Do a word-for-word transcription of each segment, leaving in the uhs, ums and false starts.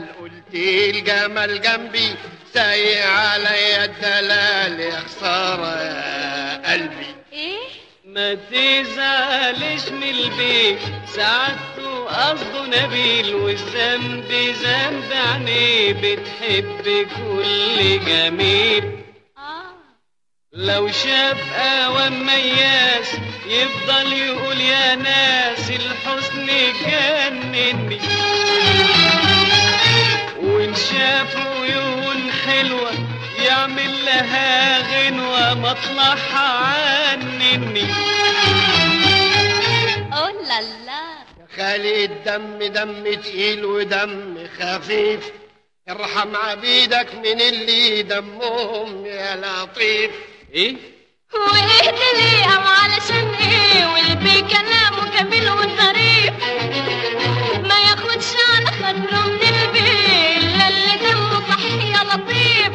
قلت الجمال جنبي سايق عليا الدلال يا خسارة يا قلبي. ايه ما تزعلش من البيت سعادته قصده نبيل والذنب ذنب عينيه بتحب كل جميل. اه لو شاف قوام مياس يفضل يقول يا ناس الحسن جنني، وإن شاف عيون حلوة يعمل لها غنوة مطلعها عنني. اوه لا لا يا خالي الدم دم تقيل ودم خفيف، ارحم عبيدك من اللي دمهم يا لطيف. ايه واهدي لي ام علشان ايه والبي كلامه جميل وظريف، ما ياخدش على خاطره من البي الا اللي دمه صح يا لطيف.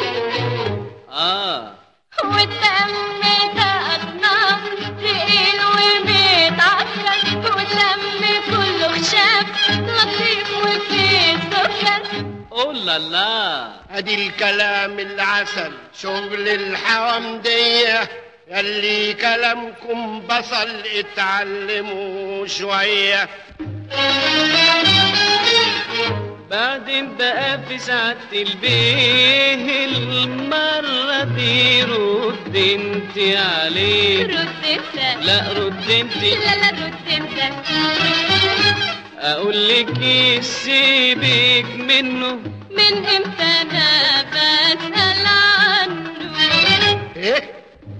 اه والدم ده اصناف تقيل وبيتعكر، والدم كله خشاف لطيف وفيه سكر. اوه لا لا ادي الكلام العسل شغل الحوامدية، يلي كلامكم بصل اتعلموا شوية. بعدين بقى في ساعة البيه المرة دي رد انت عليه. رد انت لا رد انت لا لا رد انت. اقول لك ايه سيبك منه من امتى انا بسأل عنه. ايه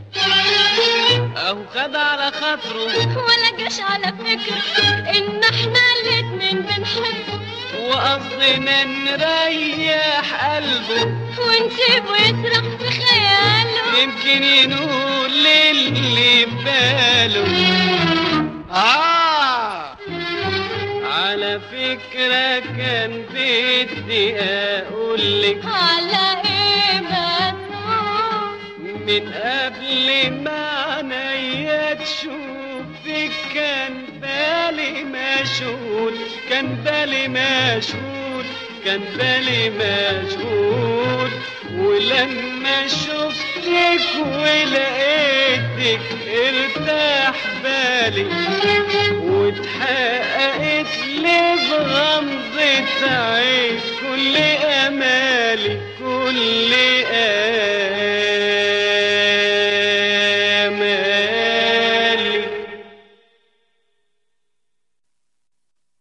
اهو خد على خاطره ولا جاش على فكرة ان احنا الاتنين بنحبه، وقصدنا نريح قلبه ونسيبه يسرح في خياله يمكن ينول للي بباله. اه على فكرة كان بدي اقولك على ايه مسؤول من قبل ما عينيا تشوفك كان بالي مشغول، كان بالي مشغول، كان بالي مشغول. ولما شفتك ولقيتك ارتاح بالي واتحققت لي بغمضة عين كل امالي كل